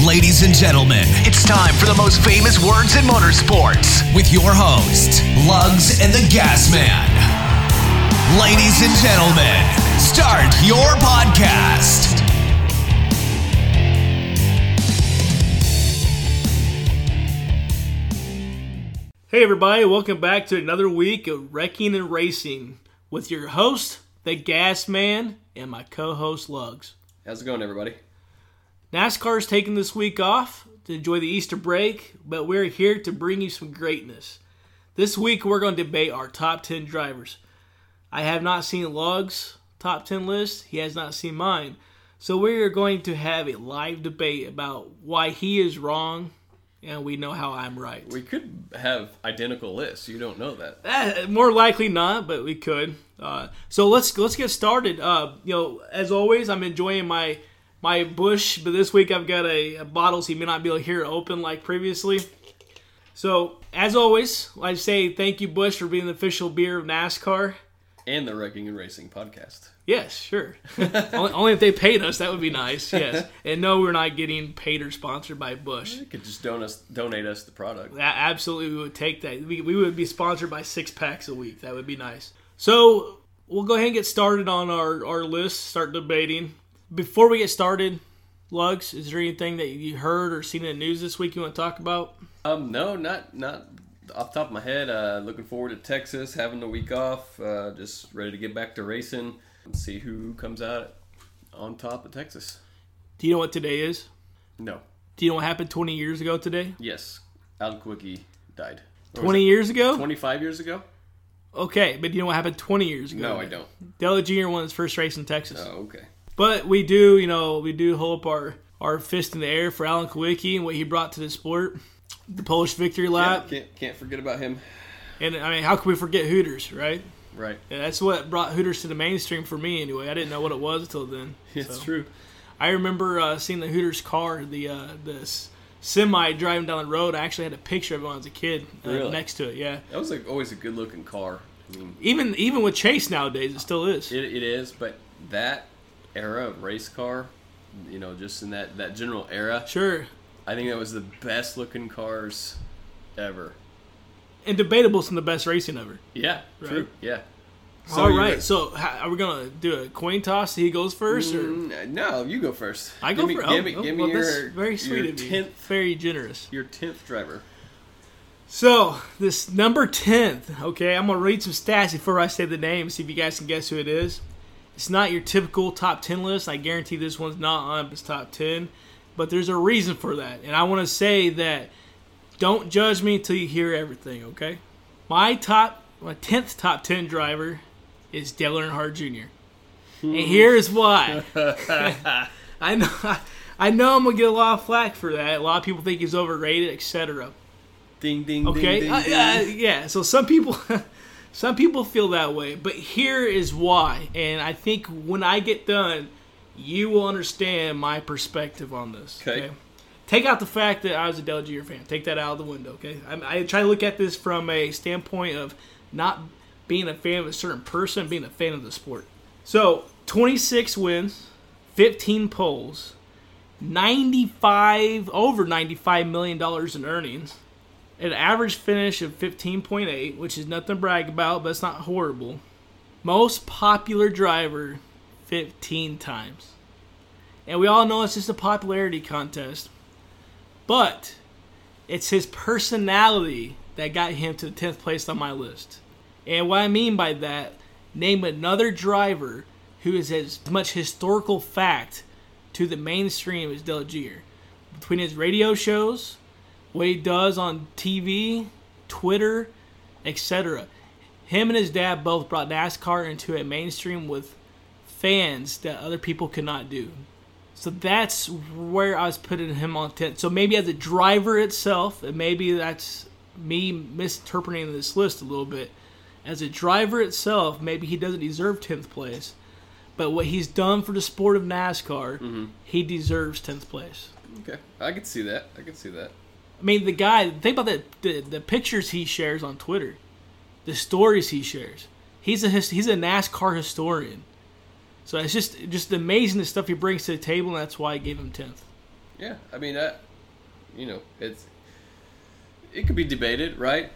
Ladies and gentlemen, it's time for the most famous words in motorsports with your host, Lugs and the Gas Man. Ladies and gentlemen, start your podcast. Hey everybody, welcome back to another week of Wrecking and Racing with your host, the Gas Man, and my co-host, Lugs. How's it going, everybody? NASCAR's taking this week off to enjoy the Easter break, but we're here to bring you some greatness. This week, we're going to debate our top 10 drivers. I have not seen Lugs' top 10 list. He has not seen mine. So we're going to have a live debate about why he is wrong, and we know how I'm right. We could have identical lists. You don't know that. More likely not, but we could. So let's get started. As always, I'm enjoying my Busch, but this week I've got a bottle, so you may not be able to hear it open like previously. So, as always, I say thank you, Busch, for being the official beer of NASCAR. And the Wrecking and Racing podcast. Yes, sure. only if they paid us, that would be nice, yes. And no, we're not getting paid or sponsored by Busch. You could just donate us the product. Absolutely, we would take that. We would be sponsored by 6 packs a week. That would be nice. So, we'll go ahead and get started on our list, start debating. Before we get started, Lugs, is there anything that you heard or seen in the news this week you want to talk about? No, not off the top of my head. Looking forward to Texas, having the week off. Just ready to get back to racing and see who comes out on top of Texas. Do you know what today is? No. Do you know what happened 20 years ago today? Yes. Alan Quickie died. 20 years ago? 25 years ago? Okay, but do you know what happened 20 years ago? No, I don't. Dale Jr. won his first race in Texas. Oh, okay. But we do hold up our fist in the air for Alan Kulwicki and what he brought to the sport. The Polish victory lap. Yeah, can't forget about him. And, I mean, how can we forget Hooters, right? Right. And that's what brought Hooters to the mainstream for me, anyway. I didn't know what it was until then. It's true. I remember seeing the Hooters car, the semi driving down the road. I actually had a picture of it when I was a kid next to it, yeah. That was always a good-looking car. I mean, even with Chase nowadays, it still is. It is, but that era of race car, just in that general era. Sure. I think that was the best looking cars ever. And debatable some of the best racing ever. Yeah, right? True. Yeah. So all right. So are we gonna do a coin toss? He goes first, or no? You go first. I go first. Give me your very sweet your of you. 10th, very generous. Your 10th driver. So this number 10th. Okay, I'm gonna read some stats before I say the name. See if you guys can guess who it is. It's not your typical top 10 list. I guarantee this one's not on his top 10. But there's a reason for that. And I want to say that don't judge me until you hear everything, okay? My 10th top 10 driver is Dale Earnhardt Jr. And here's why. I know I'm going to get a lot of flack for that. A lot of people think he's overrated, etc. Ding, ding, okay? ding, ding, ding. Yeah, so some people feel that way. But here is why. And I think when I get done, you will understand my perspective on this. Okay. Take out the fact that I was a Dale Jr. fan. Take that out of the window, okay? I try to look at this from a standpoint of not being a fan of a certain person, being a fan of the sport. So, 26 wins, 15 poles, over $95 million in earnings, an average finish of 15.8, which is nothing to brag about, but it's not horrible. Most popular driver 15 times. And we all know it's just a popularity contest. But it's his personality that got him to the 10th place on my list. And what I mean by that, name another driver who is as much historical fact to the mainstream as Dale Jr. Between his radio shows, what he does on TV, Twitter, etc. Him and his dad both brought NASCAR into a mainstream with fans that other people could not do. So that's where I was putting him on 10th. So maybe as a driver itself, and maybe that's me misinterpreting this list a little bit. As a driver itself, maybe he doesn't deserve 10th place. But what he's done for the sport of NASCAR, he deserves 10th place. Okay, I can see that. I mean, the guy, think about the pictures he shares on Twitter, the stories he shares. He's a NASCAR historian. So it's just amazing the stuff he brings to the table, and that's why I gave him 10th. Yeah. I mean, it could be debated, right?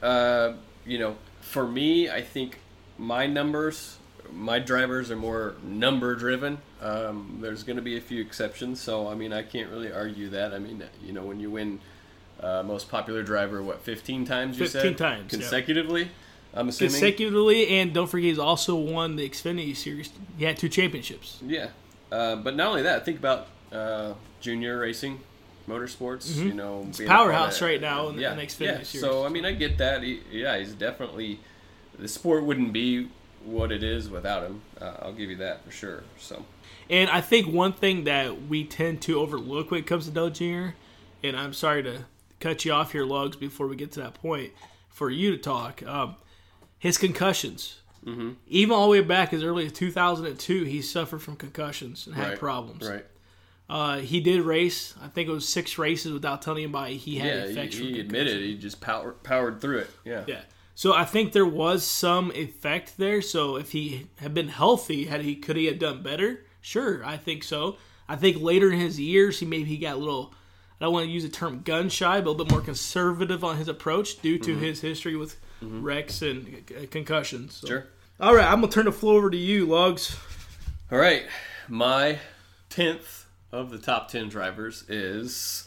For me, I think my drivers are more number driven. There's going to be a few exceptions, so I mean, I can't really argue that. I mean, when you win most popular driver, 15 times you said? 15 times consecutively. Yeah. I'm assuming consecutively, and don't forget he's also won the Xfinity Series. He had 2 championships. Yeah, but not only that. Think about junior racing, motorsports. It's a powerhouse right now in the Xfinity Series. So I mean, I get that. He's definitely, the sport wouldn't be what it is without him. I'll give you that for sure. So, and I think one thing that we tend to overlook when it comes to Dale Jr., and I'm sorry to cut you off here, Lugs, before we get to that point for you to talk. His concussions. Mm-hmm. Even all the way back as early as 2002, he suffered from concussions and had problems. Right. He did race. I think it was 6 races without telling anybody he had effects from concussion. He admitted he just powered through it. Yeah. Yeah. So I think there was some effect there. So if he had been healthy, could he have done better? Sure, I think so. I think later in his years, he got a little, I don't want to use the term gun shy, but a little bit more conservative on his approach due to his history with wrecks and concussions. So. Sure. All right, I'm going to turn the floor over to you, Lugs. All right. My 10th of the top 10 drivers is,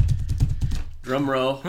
drum roll,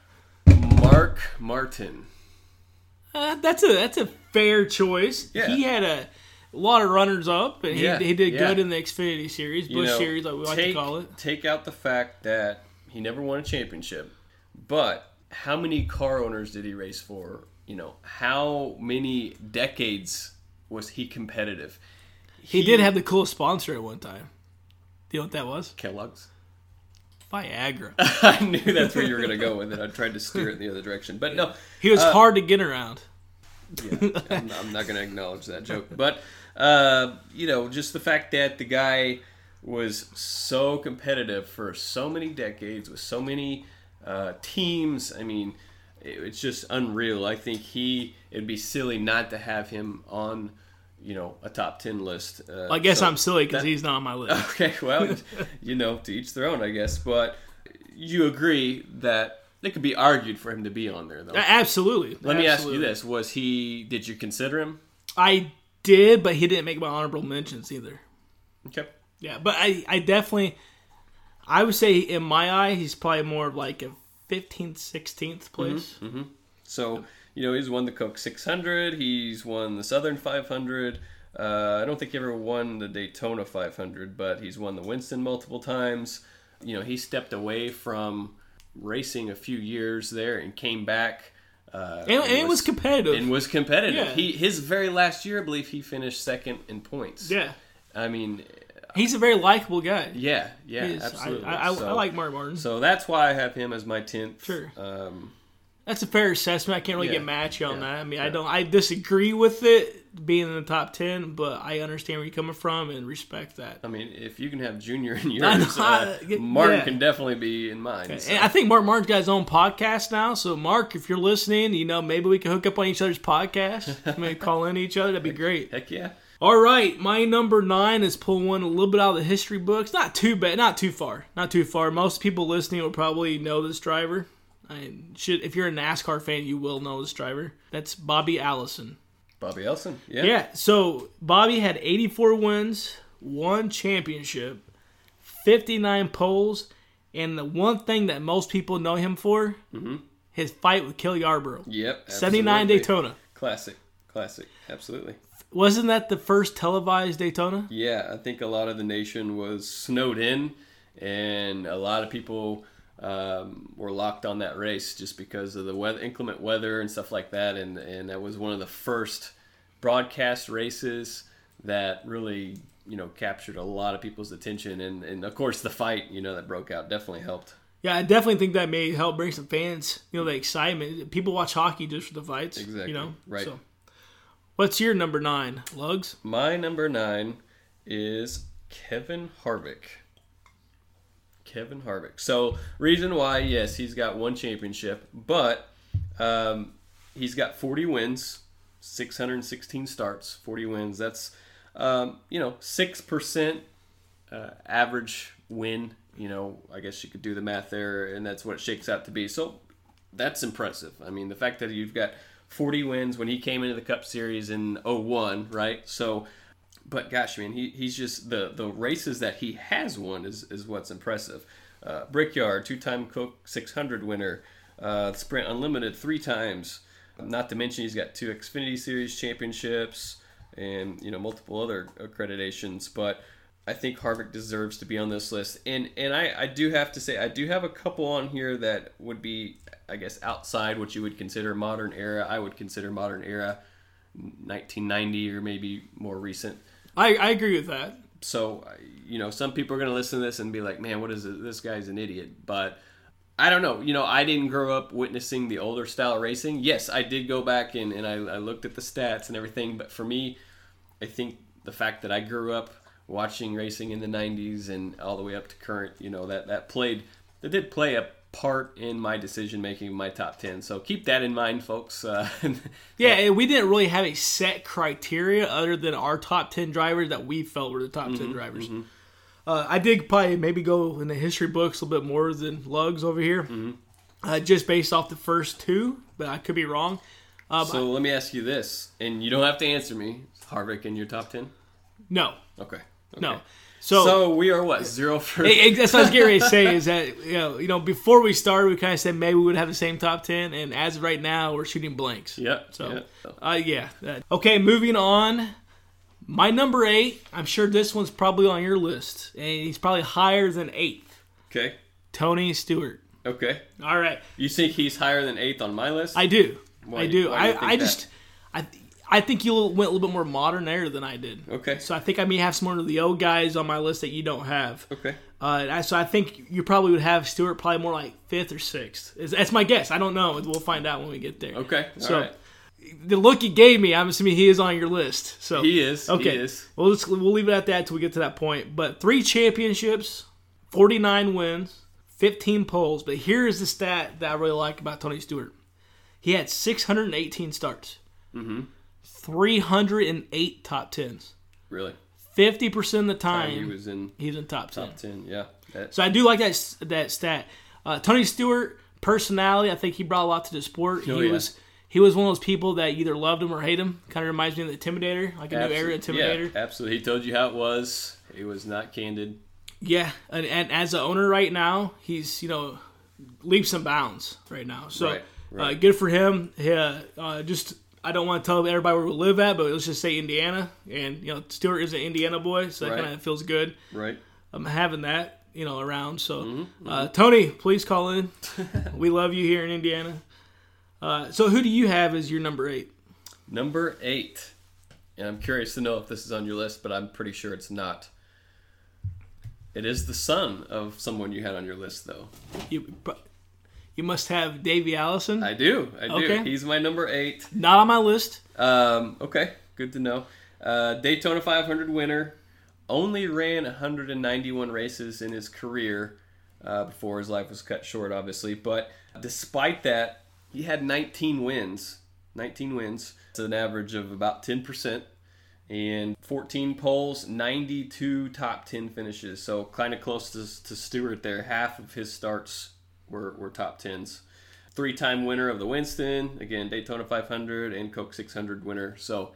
Mark Martin. That's a fair choice. Yeah. He had a lot of runners up, and he did good in the Xfinity Series, Busch Series, like we like to call it. Take out the fact that he never won a championship, but how many car owners did he race for? How many decades was he competitive? He did have the coolest sponsor at one time. Do you know what that was? Kellogg's. Viagra. I knew that's where you were going to go with it. I tried to steer it in the other direction. But no. He was hard to get around. Yeah, I'm not going to acknowledge that joke. But, just the fact that the guy was so competitive for so many decades with so many teams. I mean, it's just unreal. I think it'd be silly not to have him on, a top 10 list. I guess I'm silly because he's not on my list. Okay, well, to each their own, I guess. But you agree that it could be argued for him to be on there, though. Absolutely. Let me ask you this. Did you consider him? I did, but he didn't make my honorable mentions either. Okay. Yeah, but I definitely, I would say in my eye, he's probably more of like a 15th, 16th place. Mm-hmm. So, he's won the Coke 600. He's won the Southern 500. I don't think he ever won the Daytona 500, but he's won the Winston multiple times. He stepped away from racing a few years there and came back. And it was competitive. And was competitive. Yeah. His very last year, I believe, he finished second in points. Yeah. I mean, he's a very likable guy. Yeah, absolutely. I like Mark Martin. So that's why I have him as my 10th. Sure. That's a fair assessment. I can't really get mad at you on that. I mean, I disagree with it being in the top 10, but I understand where you're coming from and respect that. I mean, if you can have Junior in yours, Martin can definitely be in mine. Okay. So. And I think Mark Martin's got his own podcast now. So, Mark, if you're listening, maybe we can hook up on each other's podcast. Maybe call in each other. That'd be great. Heck yeah. All right, my number 9 is pulling one a little bit out of the history books. Not too bad, not too far. Most people listening will probably know this driver. If you're a NASCAR fan, you will know this driver. That's Bobby Allison. Bobby Allison, yeah. Yeah, so Bobby had 84 wins, 1 championship, 59 poles, and the one thing that most people know him for, his fight with Cale Yarborough. Yep, absolutely. 79 Daytona. Classic, absolutely. Wasn't that the first televised Daytona? Yeah, I think a lot of the nation was snowed in, and a lot of people were locked on that race just because of the inclement weather and stuff like that. And that was one of the first broadcast races that really, captured a lot of people's attention. And of course, the fight, that broke out definitely helped. Yeah, I definitely think that may help bring some fans, the excitement. People watch hockey just for the fights. Exactly. Right. So, what's your number 9, Lugs? My number 9 is Kevin Harvick. So, reason why, yes, he's got 1 championship, but he's got 40 wins, 616 starts, 40 wins. That's, 6% average win I guess you could do the math there, and that's what it shakes out to be. So that's impressive. I mean, the fact that you've got 40 wins when he came into the Cup Series in 01, right? So, but gosh, man, he's just the races that he has won is what's impressive. Brickyard, 2-time Coke 600 winner, Sprint Unlimited 3 times. Not to mention he's got 2 Xfinity Series championships and multiple other accreditations. But I think Harvick deserves to be on this list. And I do have to say, I do have a couple on here that would be, I guess, outside what you would consider modern era. I would consider modern era 1990 or maybe more recent. I agree with that. So, some people are going to listen to this and be like, man, what is it? This guy's an idiot. But I don't know. I didn't grow up witnessing the older style racing. Yes, I did go back and I looked at the stats and everything. But for me, I think the fact that I grew up watching racing in the 90s and all the way up to current, that did play a part in my decision making, my top 10. So keep that in mind, folks. Yeah, we didn't really have a set criteria other than our top 10 drivers that we felt were the top 10 drivers. Mm-hmm. I did probably maybe go in the history books a little bit more than Lugs over here, just based off the first 2, but I could be wrong. So let me ask you this, and you don't have to answer me. Harvick in your top 10? No. Okay. No. So we are what, 0 for... That's what I was getting ready to say, is that, before we started, we kind of said maybe we would have the same top 10, and as of right now, we're shooting blanks. Yeah. So, yeah. Okay, moving on. My number 8, I'm sure this one's probably on your list, and he's probably higher than 8th. Okay. Tony Stewart. Okay. All right. You think he's higher than 8th on my list? I do. Why, I do. Why do you think I think you went a little bit more modern there than I did. Okay. So I think I may have some more of the old guys on my list that you don't have. Okay. So I think you probably would have Stewart probably more like 5th or 6th. That's my guess. I don't know. We'll find out when we get there. Okay. So all right. The look you gave me, I'm assuming he is on your list. So he is. Okay. He is. We'll leave it at that until we get to that point. But 3 championships, 49 wins, 15 poles. But here's the stat that I really like about Tony Stewart. He had 618 starts. Mm-hmm. 308 top 10s. Really? 50% of the time he was in top 10. Top 10, yeah. So I do like that stat. Tony Stewart, personality, I think he brought a lot to the sport. He was one of those people that either loved him or hate him. Kind of reminds me of the Intimidator, like a new era Intimidator. Yeah, absolutely. He told you how it was. He was not candid. Yeah, and as an owner right now, he's leaps and bounds right now. So right. Good for him. I don't want to tell everybody where we live at, but let's just say Indiana. And, Stewart is an Indiana boy, so that kind of feels good. Right. Having that, around. So, Tony, please call in. We love you here in Indiana. So who do you have as your number 8? Number 8. And I'm curious to know if this is on your list, but I'm pretty sure it's not. It is the son of someone you had on your list, though. You must have Davey Allison. I do. Okay. He's my number 8. Not on my list. Okay, good to know. Daytona 500 winner. Only ran 191 races in his career before his life was cut short, obviously. But despite that, he had 19 wins. 19 wins. It's an average of about 10%. And 14 poles, 92 top 10 finishes. So kind of close to Stewart there. Half of his starts were top 10s. 3-time winner of the Winston, again, Daytona 500 and Coke 600 winner. So,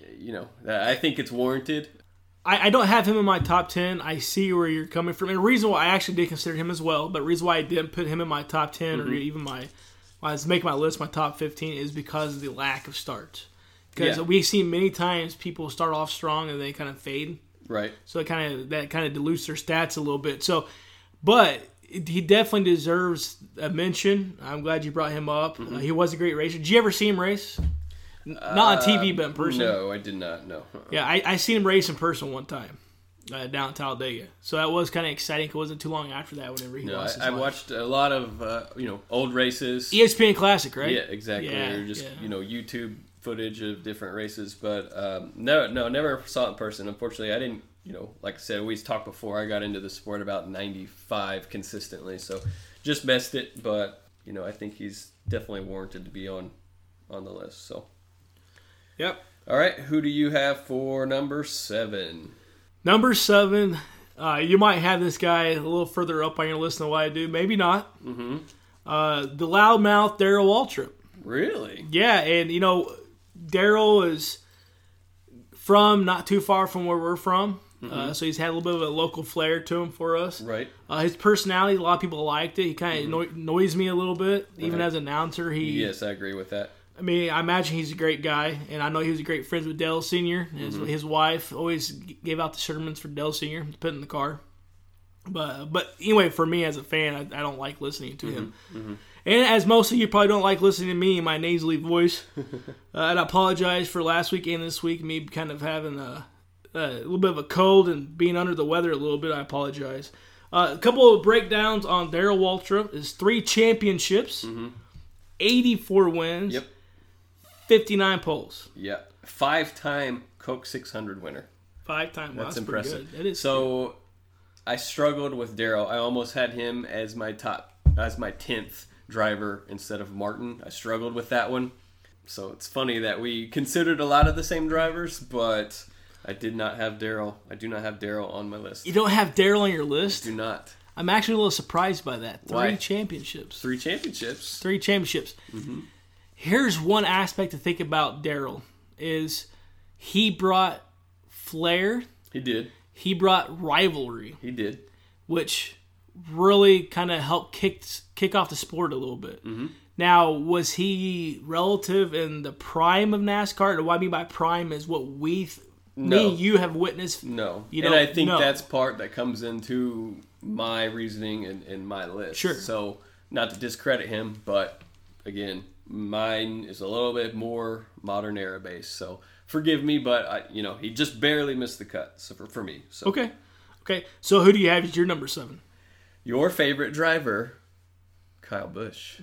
I think it's warranted. I don't have him in my top 10. I see where you're coming from. And the reason why I actually did consider him as well, but the reason why I didn't put him in my top 10 or even when I was making my list, my top 15, is because of the lack of starts. Because we've seen many times people start off strong and they kind of fade. Right. So that kind of dilutes their stats a little bit. So, but he definitely deserves a mention. I'm glad you brought him up. He was a great racer. Did you ever see him race? Not on TV, but in person. No, I did not. No. Yeah, I seen him race in person one time down in Talladega. So that was kind of exciting. It wasn't too long after that whenever he lost his life. I watched a lot of old races. ESPN Classic, right? Yeah, exactly. Yeah, or just YouTube footage of different races, but no, never saw it in person. Unfortunately, I didn't. Like I said, we talked before. I got into the sport about 95 consistently, so just missed it. But I think he's definitely warranted to be on the list. So. Yep. All right. Who do you have for number 7? Number 7, You might have this guy a little further up on your list than what I do. Maybe not. Mm-hmm. The loudmouth Darrell Waltrip. Really? Yeah, and Darrell is from not too far from where we're from. So he's had a little bit of a local flair to him for us. Right. His personality, a lot of people liked it. He kind of annoys me a little bit. Even as an announcer, Yes, I agree with that. I mean, I imagine he's a great guy, and I know he was a great friend with Dale Sr. His wife always gave out the sermons for Dale Sr. to put in the car. But anyway, for me as a fan, I don't like listening to him. Mm-hmm. And as most of you probably don't like listening to me and my nasally voice. And I apologize for last week and this week, me kind of having a little bit of a cold and being under the weather a little bit. I apologize. A couple of breakdowns on Darrell Waltrip is 3 championships, 84 wins, 59 poles. Yeah. 5-time Coke 600 winner. 5-time. That's impressive. Good. It is. So good. I struggled with Darrell. I almost had him as my 10th driver instead of Martin. I struggled with that one. So it's funny that we considered a lot of the same drivers, but I did not have Darrell. I do not have Darrell on my list. You don't have Darrell on your list? I do not. I'm actually a little surprised by that. 3 Why? championships. 3 championships. 3 championships. Mm-hmm. Here's one aspect to think about Darrell is he brought flair. He did. He brought rivalry. He did. Which really kind of helped kick off the sport a little bit. Mm-hmm. Now, was he relative in the prime of NASCAR? What I mean by prime is what me and you have witnessed. No. And I think that's part that comes into my reasoning and my list. Sure. So, not to discredit him, but again, mine is a little bit more modern era based. So, forgive me, but he just barely missed the cut for me. So. Okay. So, who do you have as your number 7? Your favorite driver, Kyle Busch.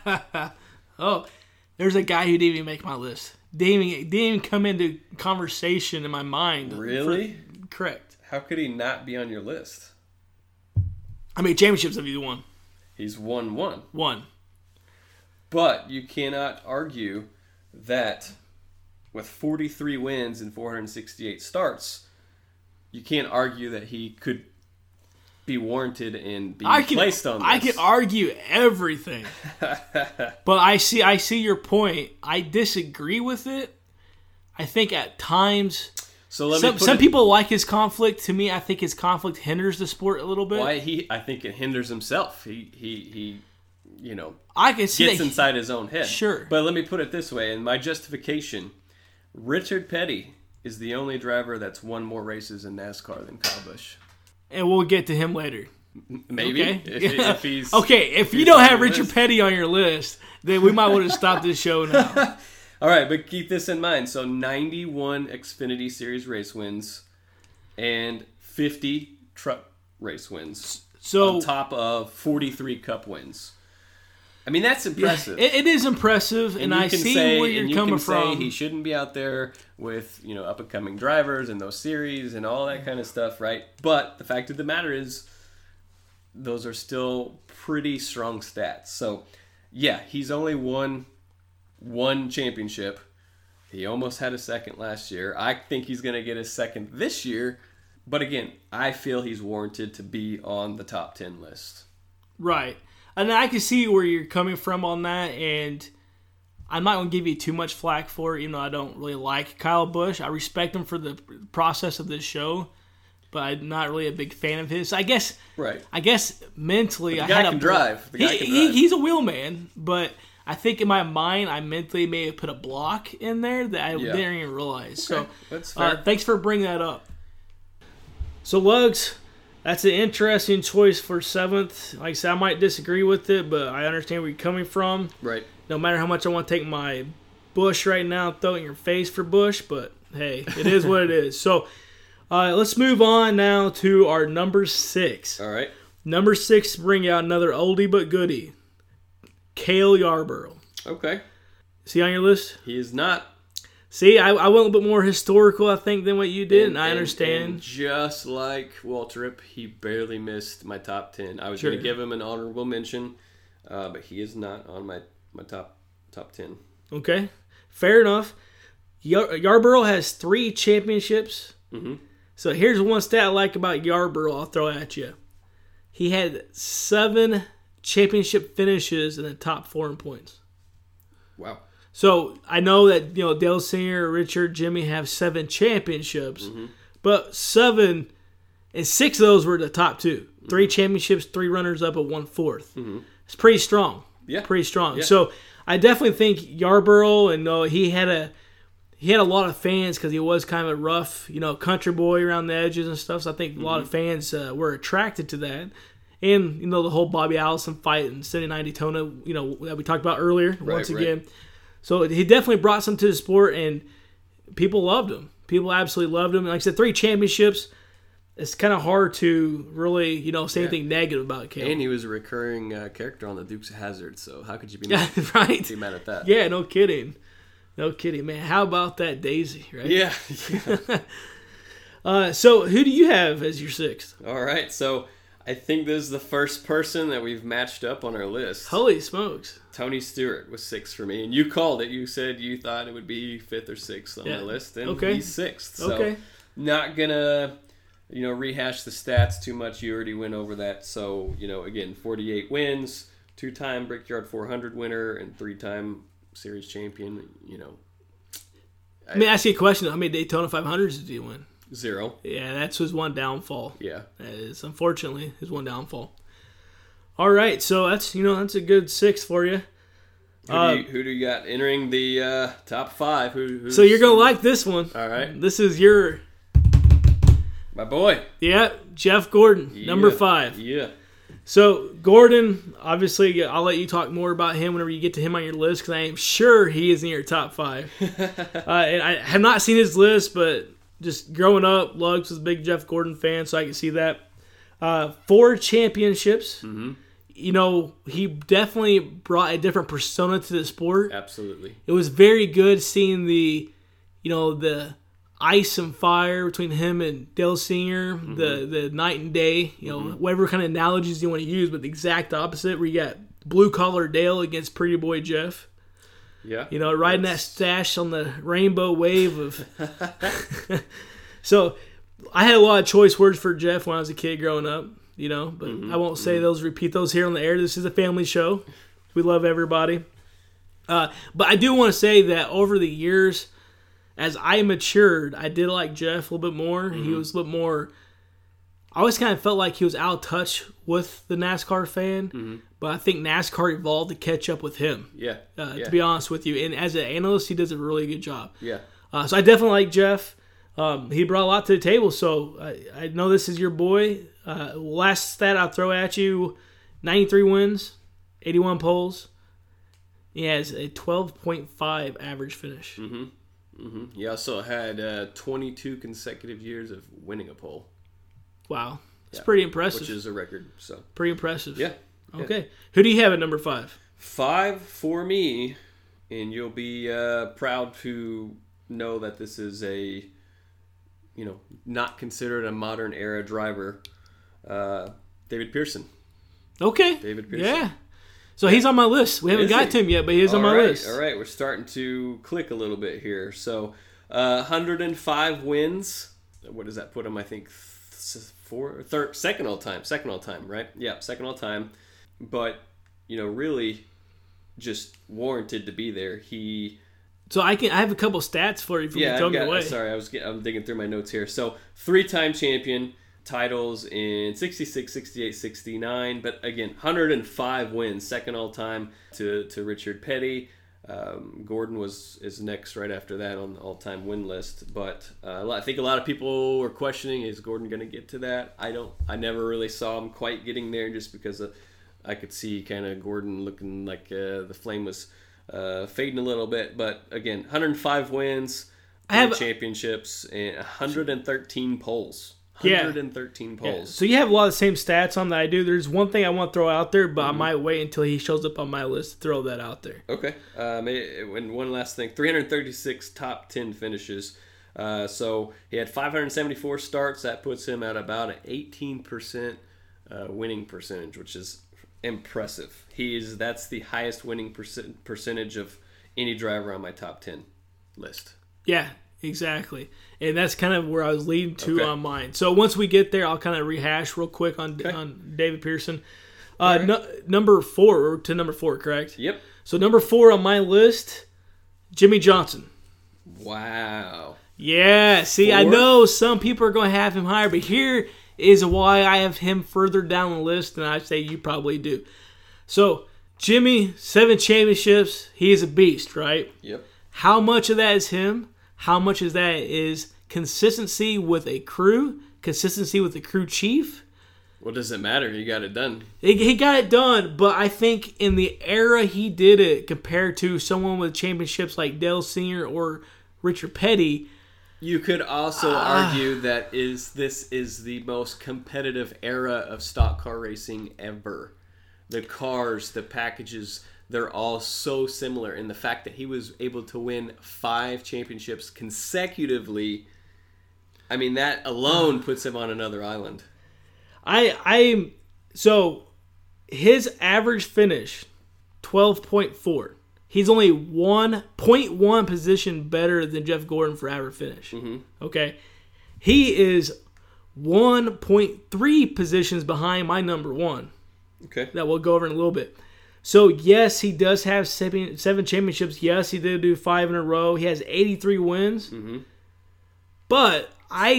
Oh, there's a guy who didn't even make my list. Didn't even come into conversation in my mind. Really? Correct. How could he not be on your list? How many championships have you won? He's won 1. 1. But you cannot argue that with 43 wins and 468 starts, you can't argue that he could be warranted in being placed on this. I can argue everything. But I see your point. I disagree with it. I think at times some people like his conflict. To me, I think his conflict hinders the sport a little bit. I think it hinders himself. He I can see gets inside his own head. Sure. But let me put it this way. In my justification, Richard Petty is the only driver that's won more races in NASCAR than Kyle Busch. And we'll get to him later. Maybe. Okay. If he's okay, if you don't have Richard Petty on your list, then we might want to stop this show now. All right, but keep this in mind. So 91 Xfinity Series race wins and 50 truck race wins. So on top of 43 Cup wins. I mean, that's impressive. Yeah, it is impressive, and I see where you're coming from. He shouldn't be out there with up-and-coming drivers and those series and all that kind of stuff, right? But the fact of the matter is, those are still pretty strong stats. So, yeah, he's only won 1 championship. He almost had a second last year. I think he's going to get a second this year. But again, I feel he's warranted to be on the top 10 list. Right. And I can see where you're coming from on that, and I'm not going to give you too much flack for it, even though I don't really like Kyle Busch. I respect him for the process of this show, but I'm not really a big fan of his. I guess mentally, but the guy can drive. He's a wheelman, but I think in my mind, I mentally may have put a block in there that I didn't even realize. Okay. So that's fair. Thanks for bringing that up. So, Lugs, that's an interesting choice for 7th. Like I said, I might disagree with it, but I understand where you're coming from. Right. No matter how much I want to take my Busch right now and throw it in your face for Busch, but hey, it is what it is. So let's move on now to our number 6. All right. Number 6, bring out another oldie but goodie. Cale Yarborough. Okay. Is he on your list? He is not. See, I went a little bit more historical, I think, than what you did, and I understand. And just like Waltrip, he barely missed my top 10. I was going to give him an honorable mention, but he is not on my top 10. Okay, fair enough. Yarborough has 3 championships, So here's one stat I like about Yarborough I'll throw at you. He had 7 championship finishes in the top 4 in points. Wow. So I know that Dale Singer, Richard, Jimmy have 7 championships, but 7 and 6 of those were the top 2. 3 championships, 3 runners-up, and 1 fourth. It's pretty strong. Yeah. Pretty strong. Yeah. So I definitely think Yarborough, and he had a lot of fans because he was kind of a rough, country boy around the edges and stuff. So I think a lot of fans were attracted to that. And, the whole Bobby Allison fight in 79 Daytona, that we talked about earlier, once again. So he definitely brought some to the sport, and people loved him. People absolutely loved him. Like I said, 3 championships. It's kind of hard to really, say anything negative about Cale. And he was a recurring character on the Dukes of Hazzard, so how could you be mad, right? be mad at that? Yeah, no kidding. No kidding, man. How about that Daisy, right? Yeah. So who do you have as your 6th? All right, so I think this is the first person that we've matched up on our list. Holy smokes. Tony Stewart was 6 for me, and you called it. You said you thought it would be 5th or 6th on the list, and he's 6th. So not going to, rehash the stats too much. You already went over that. So, again, 48 wins, 2-time Brickyard 400 winner, and 3-time series champion, Let me ask you a question. How many Daytona 500s did he win? 0. Yeah, that's his one downfall. Yeah. That is, unfortunately, his one downfall. All right, so that's a good 6 for you. Who do you got entering the top 5? So you're going to like this one. All right. This is your... My boy. Yeah, Jeff Gordon, number 5. Yeah. So Gordon, obviously, I'll let you talk more about him whenever you get to him on your list, because I am sure he is in your top 5. And I have not seen his list, but just growing up, Lugs was a big Jeff Gordon fan, so I can see that. 4 championships. Mm-hmm. He definitely brought a different persona to the sport. Absolutely. It was very good seeing the ice and fire between him and Dale Singer, the night and day, whatever kind of analogies you want to use, but the exact opposite, where you got blue-collar Dale against pretty boy Jeff. Yeah. Riding that stash on the rainbow wave of... So, I had a lot of choice words for Jeff when I was a kid growing up, but I won't repeat those here on the air. This is a family show. We love everybody. But I do want to say that over the years, as I matured, I did like Jeff a little bit more. He was a little bit more... I always kind of felt like he was out of touch with the NASCAR fan, but I think NASCAR evolved to catch up with him. Yeah. To be honest with you. And as an analyst, he does a really good job. Yeah. So I definitely like Jeff. He brought a lot to the table, so I know this is your boy. Last stat I'll throw at you, 93 wins, 81 poles. He has a 12.5 average finish. He also had 22 consecutive years of winning a pole. Wow. It's pretty impressive. Which is a record. So pretty impressive. Yeah. Okay. Who do you have at number 5? 5 for me, and you'll be proud to know that this is a, not considered a modern era driver, David Pearson. Okay. David Pearson. Yeah. So he's on my list. We haven't got to him yet, but he's on my list. All right, we're starting to click a little bit here. So 105 wins. What does that put him? I think second all time, right? Yeah, second all time. But really, just warranted to be there. So I have a couple stats for you. If you can tell me away. Sorry, I'm digging through my notes here. So 3-time champion. Titles in 66, 68, 69, but again, 105 wins, second all-time to Richard Petty. Gordon is next right after that on the all-time win list, but I think a lot of people were questioning, is Gordon going to get to that? I never really saw him quite getting there, just because I could see kind of Gordon looking like the flame was fading a little bit, but again, 105 wins, championships, and 113 poles. 113 poles. Yeah. So you have a lot of the same stats on that I do. There's one thing I want to throw out there, but I might wait until he shows up on my list to throw that out there. Okay. And one last thing. 336 top 10 finishes. So he had 574 starts. That puts him at about an 18% winning percentage, which is impressive. That's the highest winning percentage of any driver on my top 10 list. Yeah. Exactly. And that's kind of where I was leading to on mine. So once we get there, I'll kind of rehash real quick on David Pearson. Number 4 to number 4, correct? Yep. So number 4 on my list, Jimmy Johnson. Wow. Yeah. See, 4? I know some people are going to have him higher, but here is why I have him further down the list than I say you probably do. So Jimmy, 7 championships. He is a beast, right? Yep. How much of that is him? How much of that is consistency with a crew? Consistency with the crew chief? What does it matter? He got it done. He got it done, but I think in the era he did it compared to someone with championships like Dale Sr. or Richard Petty. You could also argue that this is the most competitive era of stock car racing ever. The cars, the packages, they're all so similar. And the fact that he was able to win 5 championships consecutively, I mean, that alone puts him on another island. So his average finish, 12.4. He's only 1.1 position better than Jeff Gordon for average finish. Mm-hmm. Okay. He is 1.3 positions behind my number 1. Okay. That we'll go over in a little bit. So, yes, he does have 7 championships. Yes, he did do 5 in a row. He has 83 wins. Mm-hmm. But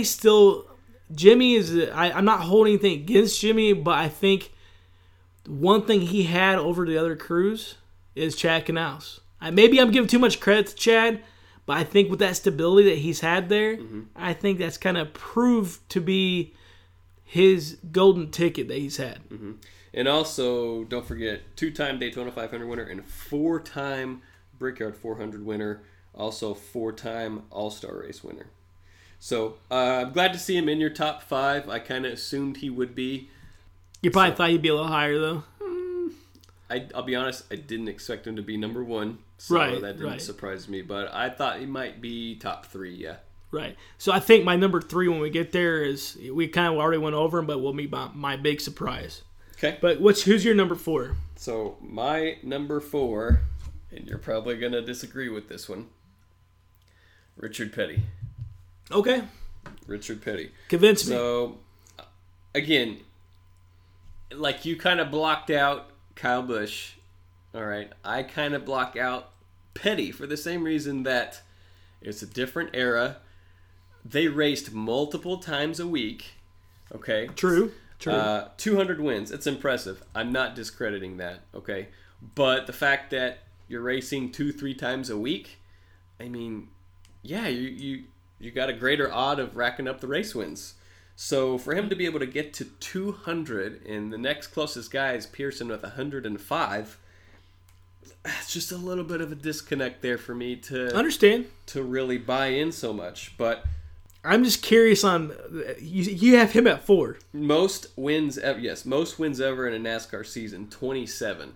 Jimmy is, I'm not holding anything against Jimmy, but I think one thing he had over the other crews is Chad Knaus. Maybe I'm giving too much credit to Chad, but I think with that stability that he's had there, I think that's kind of proved to be his golden ticket that he's had. Mm-hmm. And also, don't forget, 2-time Daytona 500 winner and 4-time Brickyard 400 winner. Also, 4-time All-Star Race winner. So, I'm glad to see him in your top 5. I kind of assumed he would be. You probably thought he'd be a little higher, though. I'll be honest, I didn't expect him to be number 1. So that didn't surprise me. But I thought he might be top 3, yeah. Right. So, I think my number 3 when we get there is, we kind of already went over him, but will be my big surprise. Okay. But who's your number 4? So, my number 4, and you're probably going to disagree with this one, Richard Petty. Okay. Richard Petty. Convince me. So, again, like you kind of blocked out Kyle Busch, all right? I kind of block out Petty for the same reason that it's a different era. They raced multiple times a week, okay? True. 200 wins. It's impressive. I'm not discrediting that, okay? But the fact that you're racing 2-3 times a week, I mean, yeah, you got a greater odd of racking up the race wins. So for him to be able to get to 200, and the next closest guy is Pearson with 105, it's just a little bit of a disconnect there for me to understand, to really buy in so much. But I'm just curious on you have him at 4. Most wins ever in a NASCAR season, 27.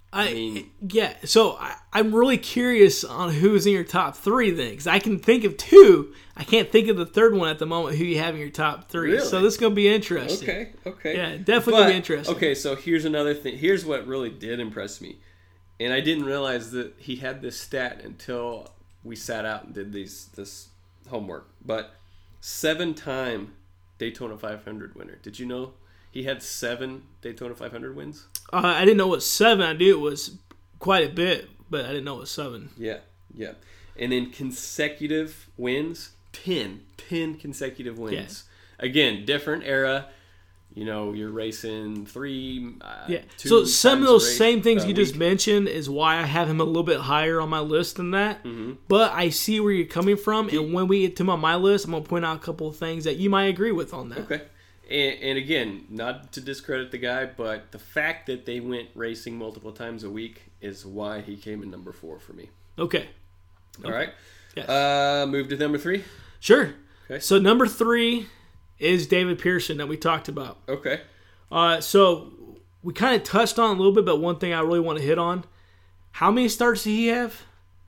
So I'm really curious on who's in your top 3 then, because I can think of 2. I can't think of the third one at the moment who you have in your top 3. Really? So this is going to be interesting. Okay. Yeah, definitely going to be interesting. Okay, so here's another thing. Here's what really did impress me. And I didn't realize that he had this stat until we sat out and did this homework. But 7-time Daytona 500 winner. Did you know he had 7 Daytona 500 wins? I didn't know it was 7. I knew it was quite a bit, but I didn't know it was 7. Yeah. And in consecutive wins, 10 consecutive wins. Yeah. Again, different era. You know, you're racing 3. So some of those same things you just mentioned is why I have him a little bit higher on my list than that. Mm-hmm. But I see where you're coming from, and when we get to my list, I'm gonna point out a couple of things that you might agree with on that. Okay. And again, not to discredit the guy, but the fact that they went racing multiple times a week is why he came in number 4 for me. Okay. All right. Yes. Move to number 3. Sure. Okay. So number 3 is David Pearson that we talked about. Okay. So we kind of touched on a little bit, but one thing I really want to hit on: how many starts did he have?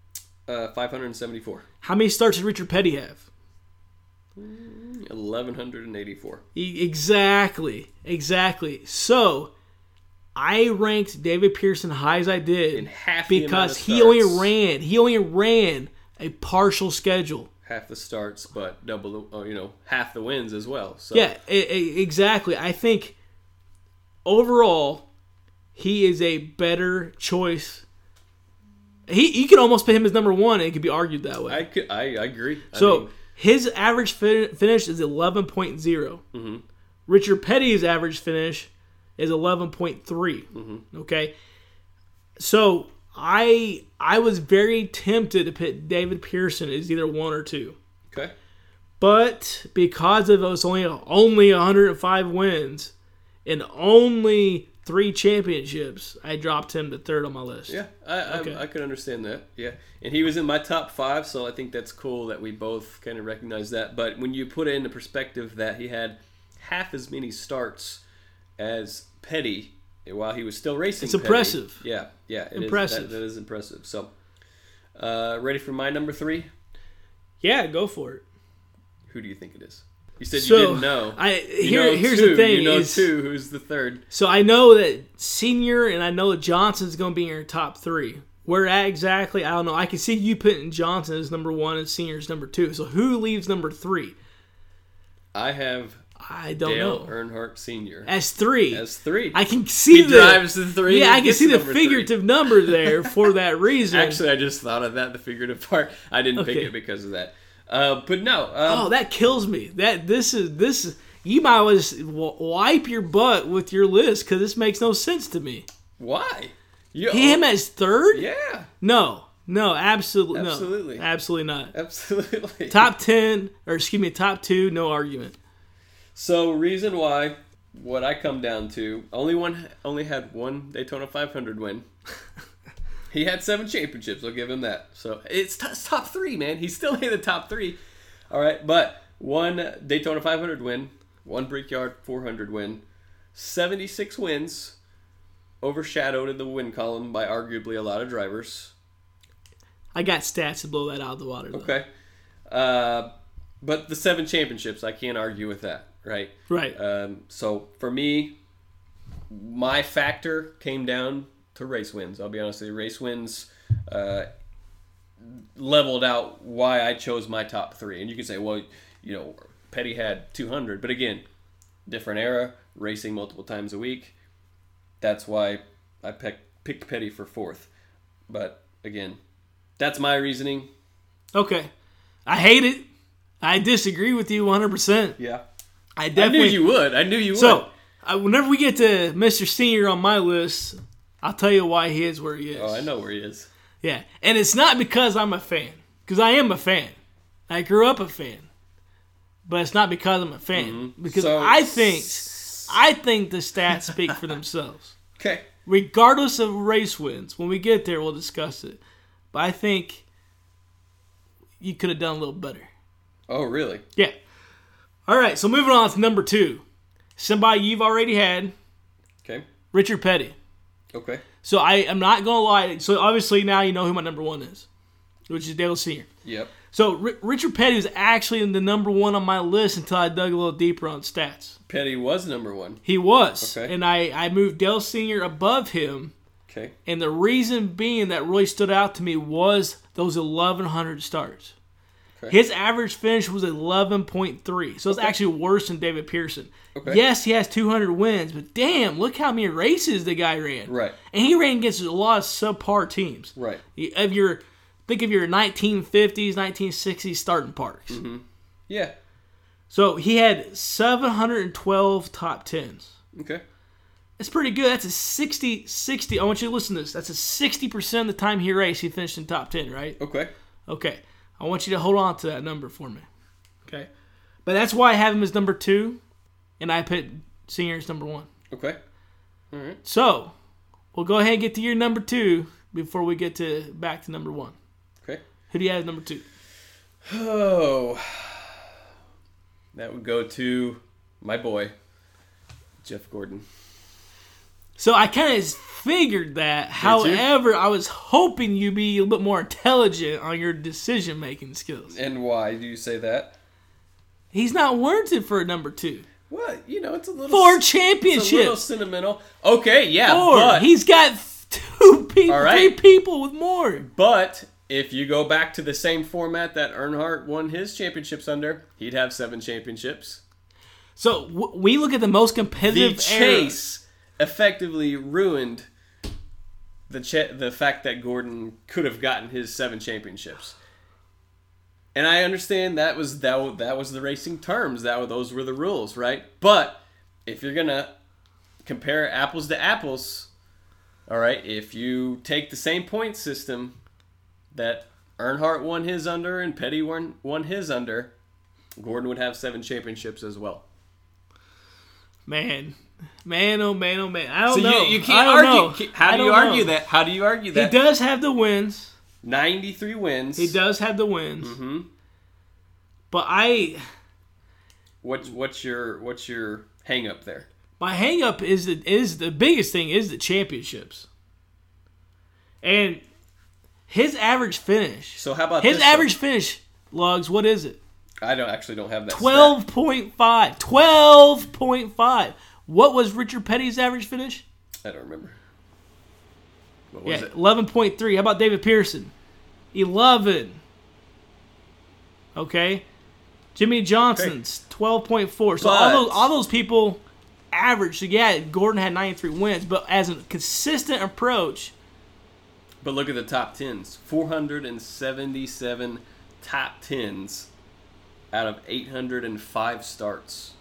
574. How many starts did Richard Petty have? 1,184. Exactly. So I ranked David Pearson high as I did in half because he only ran a partial schedule. half the starts, but half the wins as well. So yeah, exactly. I think overall, he is a better choice. You could almost put him as number one, and it could be argued that way. I agree. So his average finish is 11.0. Mm-hmm. Richard Petty's average finish is 11.3. Mm-hmm. Okay, so I was very tempted to put David Pearson as either 1 or 2. Okay, but because of those only 105 wins and only 3 championships, I dropped him to 3rd on my list. Yeah, I could understand that. Yeah, and he was in my top 5, so I think that's cool that we both kind of recognize that. But when you put it into perspective that he had half as many starts as Petty while he was still racing, it's impressive. Petty, yeah, impressive. That is impressive. So, ready for my number 3? Yeah, go for it. Who do you think it is? You said you didn't know. Here's the thing. You know 2. Who's the 3rd? So I know that Senior and I know that Johnson's going to be in your top 3. Where at exactly, I don't know. I can see you putting Johnson as number 1 and Senior as number 2. So who leaves number 3? I don't know. Dale Earnhardt Sr. As 3. I can see drives the 3. Yeah, I can see the figurative number there for that reason. Actually, I just thought of that, the figurative part. I didn't pick it because of that. But no. That kills me. This is. You might as well wipe your butt with your list because this makes no sense to me. Why? Him as 3rd? Yeah. No, absolutely not. Absolutely. Top 2, no argument. So reason why, what I come down to, only had 1 Daytona 500 win. He had 7 championships. I'll give him that. So it's top 3, man. He's still in the top 3. All right, but 1 Daytona 500 win, 1 Brickyard 400 win, 76 wins, overshadowed in the win column by arguably a lot of drivers. I got stats to blow that out of the water, though. Okay. But the 7 championships, I can't argue with that, right? Right. So for me, my factor came down to race wins. I'll be honest with you. Race wins leveled out why I chose my top 3. And you can say, well, Petty had 200. But again, different era, racing multiple times a week. That's why I picked Petty for 4th. But again, that's my reasoning. Okay. I hate it. I disagree with you 100%. Yeah. I knew you would. So, whenever we get to Mr. Senior on my list, I'll tell you why he is where he is. Oh, I know where he is. Yeah. And it's not because I'm a fan. Because I am a fan. I grew up a fan. But it's not because I'm a fan. Mm-hmm. Because I think the stats speak for themselves. Okay. Regardless of race wins. When we get there, we'll discuss it. But I think you could have done a little better. Oh, really? Yeah. All right, so moving on to number 2. Somebody you've already had. Okay. Richard Petty. Okay. So I am not going to lie. So obviously now you know who my number 1 is, which is Dale Sr. Yep. So Richard Petty was actually in the number 1 on my list until I dug a little deeper on stats. Petty was number 1. He was. Okay. And I moved Dale Sr. above him. Okay. And the reason being that really stood out to me was those 1,100 starts. Okay. His average finish was 11.3, so it's actually worse than David Pearson. Okay. Yes, he has 200 wins, but damn, look how many races the guy ran. Right. And he ran against a lot of subpar teams. Right. Think of your 1950s, 1960s starting parks. Mm-hmm. Yeah. So he had 712 top 10s. Okay. That's pretty good. That's a 60. I want you to listen to this. That's a 60% of the time he raced, he finished in top 10, right? Okay. I want you to hold on to that number for me. Okay. But that's why I have him as number 2, and I put Senior as number 1. Okay. All right. So, we'll go ahead and get to your number 2 before we get back to number 1. Okay. Who do you have as number 2? Oh. That would go to my boy, Jeff Gordon. So I kind of figured that. However, I was hoping you'd be a little bit more intelligent on your decision-making skills. And why do you say that? He's not warranted for a number 2. What? It's a little... 4 championships. It's a little sentimental. Okay, yeah, 4. But... He's got 2 people, right. 3 people with more. But if you go back to the same format that Earnhardt won his championships under, he'd have 7 championships. So we look at the most competitive The chase effectively ruined the fact that Gordon could have gotten his 7 championships. And I understand that was the racing terms. Those were the rules, right? But if you're gonna compare apples to apples, all right, if you take the same point system that Earnhardt won his under and Petty won his under, Gordon would have 7 championships as well. Man, oh man. I don't So know. you can't argue. Know. How do you argue that? How do you argue that? He does have the wins. 93 wins. He does have the wins. Mm-hmm. But what's your hang up there? My hang up is the biggest thing is the championships. And his average finish. So how about his this average finish, Lugs, what is it? I don't have that. 12.5. 12.5. What was Richard Petty's average finish? I don't remember. What was it? 11.3. How about David Pearson? 11. Okay. Jimmy Johnson's 12.4. So all those people average. So yeah, Gordon had 93 wins, but as a consistent approach. But look at the top 10s. 477 top 10s out of 805 starts.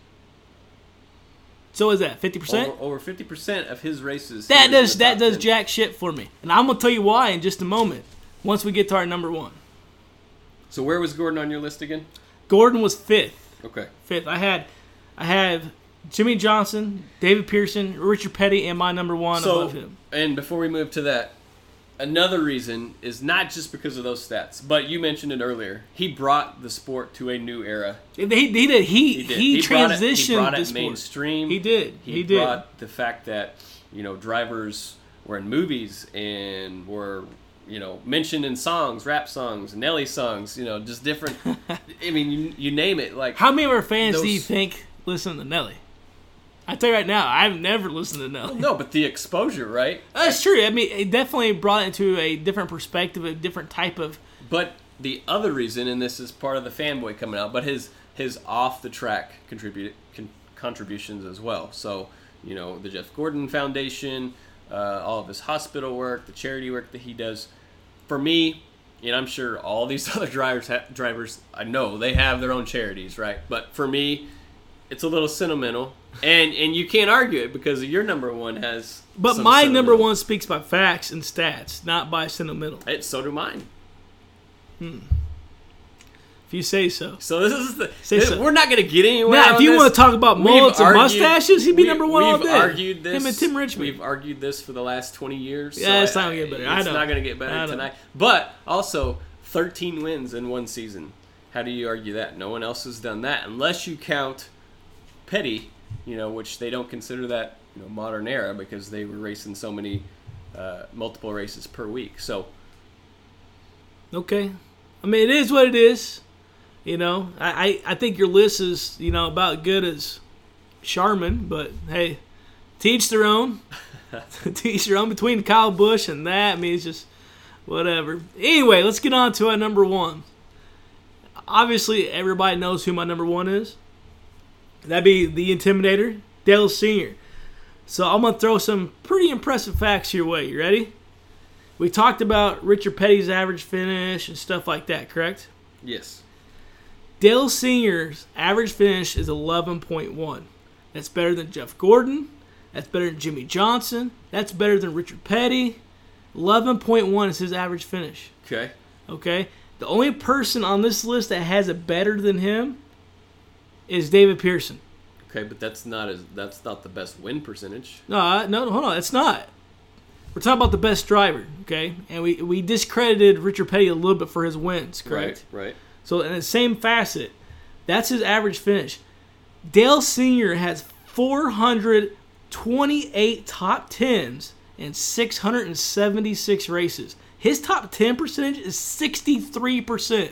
So is that 50%? Over 50% of his races. That does jack shit for me, and I'm gonna tell you why in just a moment. Once we get to our number 1. So where was Gordon on your list again? Gordon was 5th. Okay. 5th. I have Jimmy Johnson, David Pearson, Richard Petty, and my number 1 above him. And before we move to that, another reason is not just because of those stats, but you mentioned it earlier. He brought the sport to a new era. He did. He transitioned He brought the it sport. mainstream. He did. He brought the fact that, drivers were in movies and were, mentioned in songs, rap songs, Nelly songs, just different. I mean, you name it. Like, how many of our fans do you think listen to Nelly? I tell you right now, I've never listened to Nelly. No, but the exposure, right? That's true. I mean, it definitely brought it into a different perspective, a different type of. But the other reason, and this is part of the fanboy coming out, but his off the track contributions as well. So, the Jeff Gordon Foundation, all of his hospital work, the charity work that he does. For me, I'm sure all these other drivers, I know they have their own charities, right? But for me, it's a little sentimental, and you can't argue it because your number 1 has. But my number 1 speaks by facts and stats, not by sentimental. So do mine. If you say so. So we're not going to get anywhere. Now, if you want to talk about mullets and mustaches, he'd be number 1 all day. We've argued this. Him and Tim Richmond. We've argued this for the last 20 years. Yeah, it's not going to get better. I know. It's not going to get better tonight. But also, 13 wins in one season. How do you argue that? No one else has done that unless you count Petty, which they don't consider that modern era because they were racing so many multiple races per week. So, okay, I mean it is what it is. I think your list is about good as Charmin, but hey, teach their own. Teach their own between Kyle Busch and that. I mean it's just whatever. Anyway, let's get on to our number 1. Obviously, everybody knows who my number 1 is. That'd be the Intimidator, Dale Sr. So I'm going to throw some pretty impressive facts your way. You ready? We talked about Richard Petty's average finish and stuff like that, correct? Yes. Dale Sr.'s average finish is 11.1. That's better than Jeff Gordon. That's better than Jimmy Johnson. That's better than Richard Petty. 11.1 is his average finish. Okay? The only person on this list that has it better than him is David Pearson. Okay, but that's not the best win percentage. No, hold on, it's not. We're talking about the best driver, okay? And we discredited Richard Petty a little bit for his wins, correct? Right. So in the same facet, that's his average finish. Dale Sr. has 428 top 10s in 676 races. His top 10 percentage is 63%.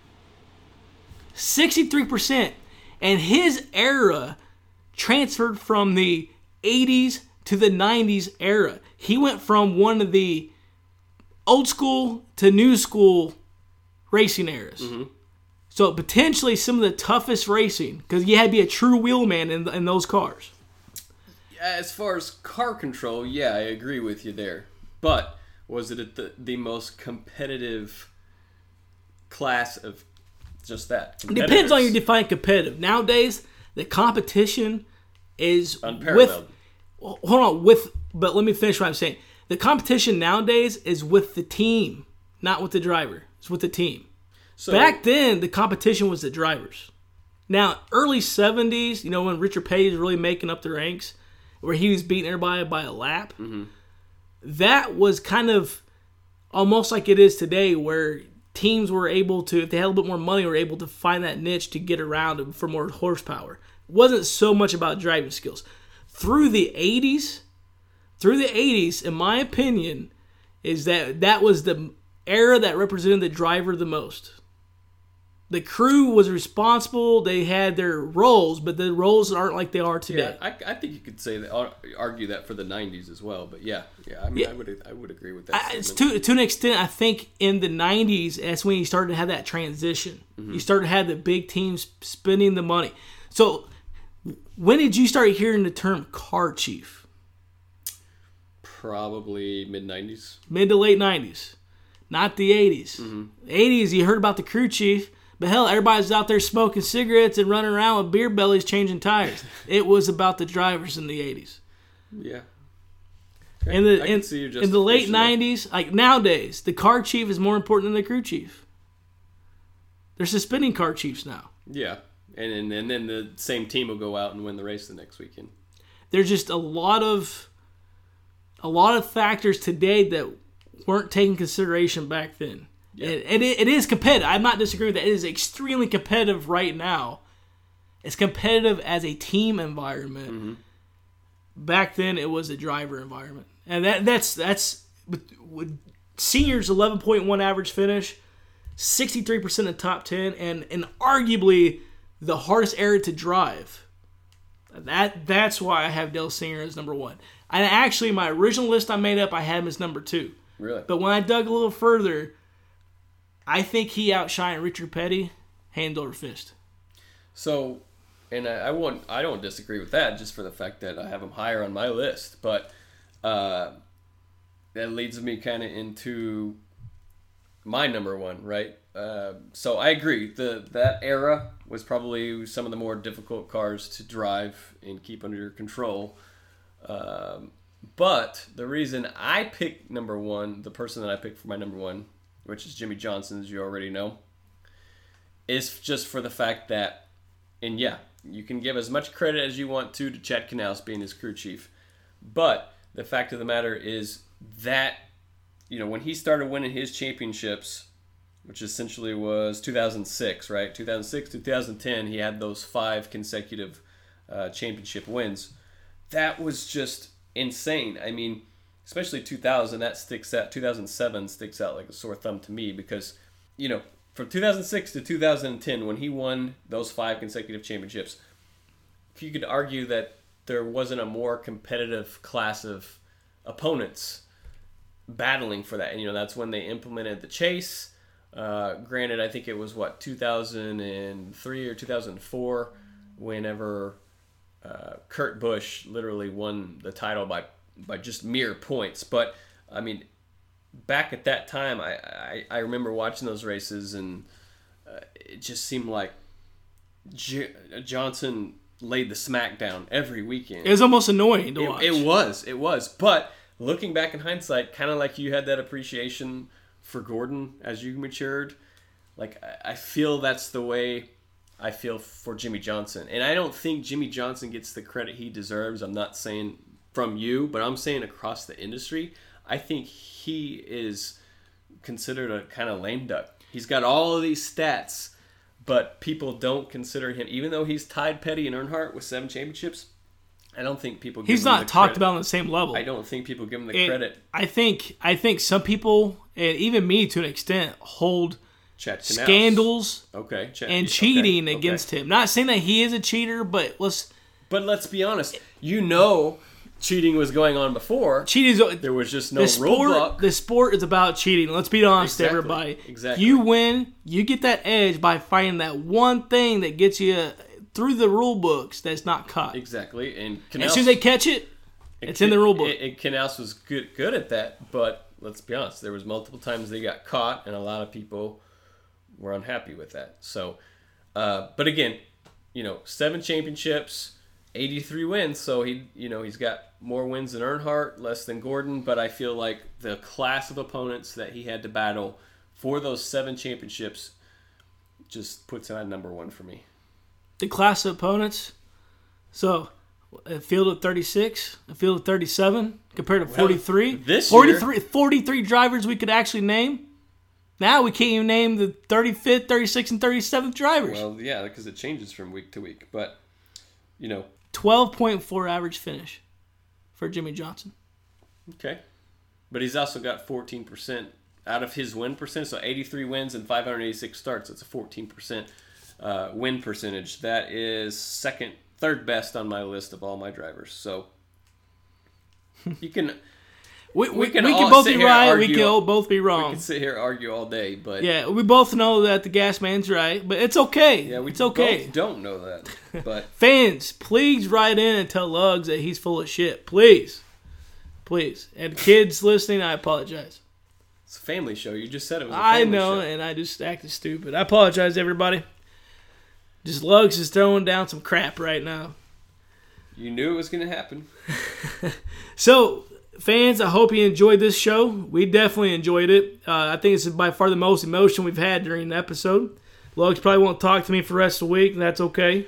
63%. And his era transferred from the 80s to the 90s era. He went from one of the old school to new school racing eras. So potentially some of the toughest racing, because you had to be a true wheelman in those cars. As far as car control, yeah, I agree with you there. But was it at the most competitive class of just that? It depends on your define competitive. Nowadays, the competition is unparalleled. But let me finish what I'm saying. The competition nowadays is with the team, not with the driver. It's with the team. So, back then, the competition was the drivers. Now, early 70s, when Richard Petty was really making up the ranks, where he was beating everybody by a lap, that was kind of almost like it is today, where teams were able to, if they had a little bit more money, were able to find that niche to get around for more horsepower. It wasn't so much about driving skills. Through the 80s, in my opinion, is that was the era that represented the driver the most. The crew was responsible. They had their roles, but the roles aren't like they are today. Yeah, I think you could say that, argue that for the 90s as well. But yeah. I mean, I would agree with that. It's to an extent, I think in the 90s, that's when you started to have that transition. You started to have the big teams spending the money. So when did you start hearing the term car chief? Probably mid-90s. Mid to late 90s. Not the 80s. The 80s, you heard about the crew chief. But hell, everybody's out there smoking cigarettes and running around with beer bellies changing tires. It was about the drivers in the 80s. Yeah. In the late 90s, like nowadays, the car chief is more important than the crew chief. They're suspending car chiefs now. Yeah. And then the same team will go out and win the race the next weekend. There's just a lot of factors today that weren't taken consideration back then. Yeah. It is competitive. I'm not disagreeing with that. It is extremely competitive right now. It's competitive as a team environment. Back then, it was a driver environment. And that's with seniors 11.1 average finish, 63% in the top 10, and arguably the hardest era to drive. That's why I have Dale Singer as number 1. And actually, my original list I made up, I had him as number 2. Really? But when I dug a little further, I think he outshined Richard Petty hand over fist. So, and I don't disagree with that, just for the fact that I have him higher on my list. But that leads me kind of into my number 1, right? So I agree. That era was probably some of the more difficult cars to drive and keep under control. But the reason I picked number 1, the person that I picked for my number 1, which is Jimmie Johnson, as you already know, is just for the fact that, and yeah, you can give as much credit as you want to Chad Knaus being his crew chief, but the fact of the matter is that, when he started winning his championships, which essentially was 2006, right? 2006, 2010, he had those 5 consecutive championship wins. That was just insane. I mean, especially 2000, 2007 sticks out like a sore thumb to me because, from 2006 to 2010, when he won those 5 consecutive championships, you could argue that there wasn't a more competitive class of opponents battling for that. And, that's when they implemented the chase. Granted, I think it was, 2003 or 2004, whenever Kurt Busch literally won the title by just mere points. But I mean, back at that time, I remember watching those races, and it just seemed like Johnson laid the smackdown every weekend. It was almost annoying to watch. It was. But looking back in hindsight, kind of like you had that appreciation for Gordon as you matured. Like, I feel that's the way I feel for Jimmie Johnson. And I don't think Jimmie Johnson gets the credit he deserves. I'm not saying from you, but I'm saying across the industry. I think he is considered a kind of lame duck. He's got all of these stats, but people don't consider him, even though he's tied Petty and Earnhardt with 7 championships. I don't think people give him the credit. He's not talked about on the same level. I don't think people give him the credit. I think some people, and even me to an extent, hold scandals and cheating against him. Not saying that he is a cheater, but let's be honest. cheating was going on before. There was just no rule book. The sport is about cheating. Let's be honest, everybody. Exactly. You win, you get that edge by finding that one thing that gets you through the rule books that's not caught. Exactly. And as soon as they catch it, it's in the rule book. And Canals was good at that, but let's be honest, there was multiple times they got caught, and a lot of people were unhappy with that. So, but again, 7 championships, 83 wins, so he's got more wins than Earnhardt, less than Gordon, but I feel like the class of opponents that he had to battle for those 7 championships just puts him at number 1 for me. The class of opponents, so a field of 36, a field of 37, compared to 43. This 43 drivers we could actually name. Now we can't even name the 35th, 36th, and 37th drivers. Well, yeah, because it changes from week to week, but 12.4 average finish for Jimmie Johnson. Okay. But he's also got 14% out of his win percentage, so 83 wins and 586 starts. That's a 14% win percentage. That is third best on my list of all my drivers. So you can... We can both be right. We can both be wrong. We can sit here and argue all day, but yeah, we both know that the gas man's right, but it's okay. Yeah, it's okay. Both don't know that, but fans, please write in and tell Lugs that he's full of shit, please. And kids listening, I apologize. It's a family show. You just said it was a family show. I know, and I just acted stupid. I apologize, everybody. Just Lugs is throwing down some crap right now. You knew it was going to happen. So, fans, I hope you enjoyed this show. We definitely enjoyed it. I think this is by far the most emotion we've had during the episode. Lugs probably won't talk to me for the rest of the week, and that's okay.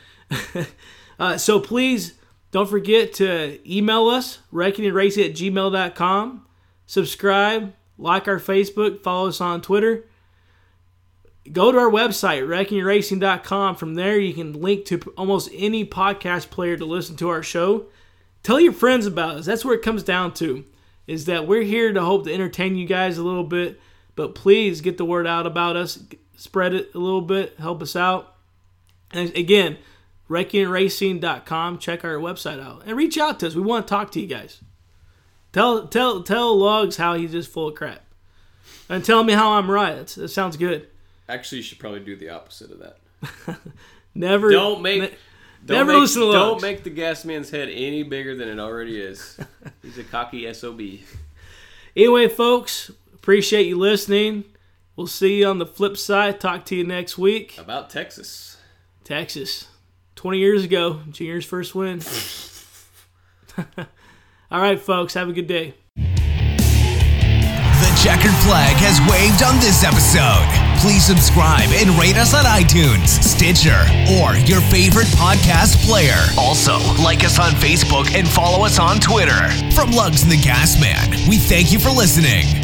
So please don't forget to email us, wreckingandracing@gmail.com. Subscribe, like our Facebook, follow us on Twitter. Go to our website, wreckingandracing.com. From there, you can link to almost any podcast player to listen to our show. Tell your friends about us. That's where it comes down to, is that we're here to hope to entertain you guys a little bit, but please get the word out about us. Spread it a little bit. Help us out. And again, wreckingandracing.com. Check our website out. And reach out to us. We want to talk to you guys. Tell Lugs how he's just full of crap. And tell me how I'm right. That sounds good. Actually, you should probably do the opposite of that. Never listen to Lugs. Don't make the gas man's head any bigger than it already is. He's a cocky SOB. Anyway, folks, appreciate you listening. We'll see you on the flip side. Talk to you next week. About Texas. 20 years ago, Junior's first win. All right, folks, have a good day. The checkered flag has waved on this episode. Please subscribe and rate us on iTunes, Stitcher, or your favorite podcast player. Also, like us on Facebook and follow us on Twitter. From Lugs and the Gas Man, we thank you for listening.